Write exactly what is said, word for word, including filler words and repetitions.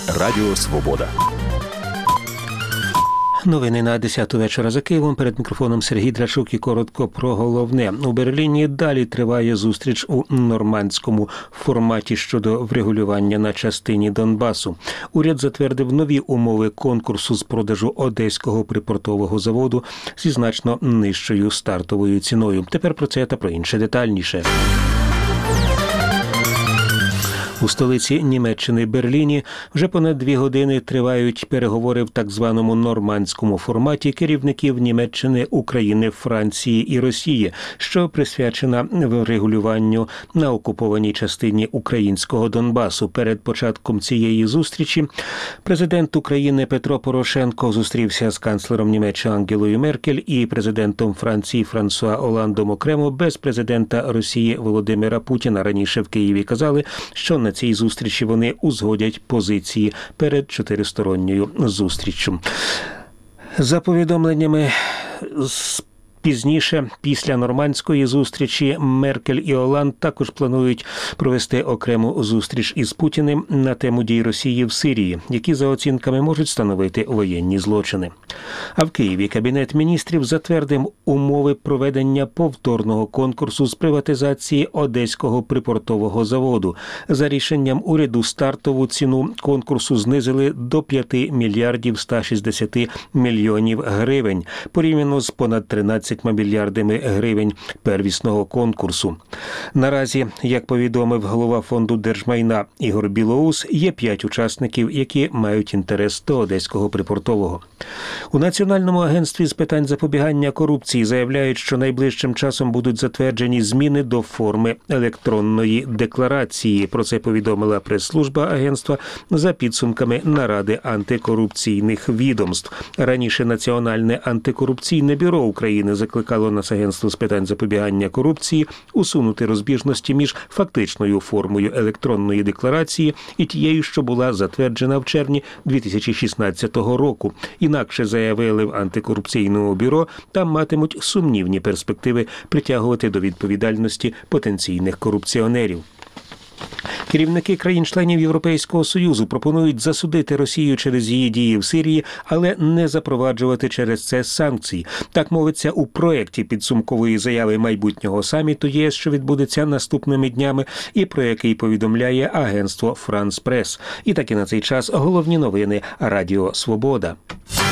Радіо Свобода. Новини на десяту вечора за Києвом. Перед мікрофоном Сергій Драчук і коротко про головне. У Берліні далі триває зустріч у нормандському форматі щодо врегулювання на частині Донбасу. Уряд затвердив нові умови конкурсу з продажу Одеського припортового заводу зі значно нижчою стартовою ціною. Тепер про це та про інше детальніше. У столиці Німеччини Берліні вже понад дві години тривають переговори в так званому нормандському форматі керівників Німеччини, України, Франції і Росії, що присвячена врегулюванню на окупованій частині українського Донбасу. Перед початком цієї зустрічі президент України Петро Порошенко зустрівся з канцлером Німеччини Ангелою Меркель і президентом Франції Франсуа Оландом окремо, без президента Росії Володимира Путіна. Раніше в Києві казали, що на цій зустрічі вони узгодять позиції перед чотиристоронньою зустріччю. За повідомленнями з Пізніше, після нормандської зустрічі, Меркель і Оланд також планують провести окрему зустріч із Путіним на тему дій Росії в Сирії, які, за оцінками, можуть становити воєнні злочини. А в Києві Кабінет міністрів затвердив умови проведення повторного конкурсу з приватизації Одеського припортового заводу. За рішенням уряду стартову ціну конкурсу знизили до п'яти мільярдів ста шістдесяти мільйонів гривень, порівняно з понад тринадцятьма мільярдами гривень первісного конкурсу. Наразі, як повідомив голова фонду держмайна Ігор Білоус, є п'ять учасників, які мають інтерес до Одеського припортового. У Національному агентстві з питань запобігання корупції заявляють, що найближчим часом будуть затверджені зміни до форми електронної декларації. Про це повідомила прес-служба агентства за підсумками наради антикорупційних відомств. Раніше Національне антикорупційне бюро України закликало Нацагентство з питань запобігання корупції усунути розбіжності між фактичною формою електронної декларації і тією, що була затверджена в червні дві тисячі шістнадцятого року. Інакше, заявили в антикорупційному бюро, там матимуть сумнівні перспективи притягувати до відповідальності потенційних корупціонерів. Керівники країн-членів Європейського Союзу пропонують засудити Росію через її дії в Сирії, але не запроваджувати через це санкцій. Так мовиться у проєкті підсумкової заяви майбутнього саміту ЄС, що відбудеться наступними днями, і про який повідомляє агентство «Франс Прес». І так і на цей час головні новини Радіо Свобода.